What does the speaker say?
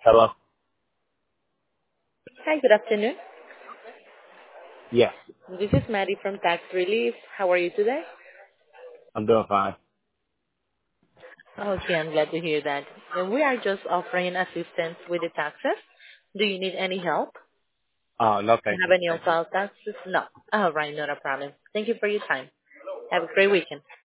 Hello? Hi, good afternoon. Yes, This is Maddie from Tax Relief. How are you today? I'm doing fine. Okay, I'm glad to hear that. And we are just offering assistance with the taxes. Do you need any help? No, Do you thank you. have any on-file taxes? No. All right, not a problem. Thank you for your time. Have a great weekend.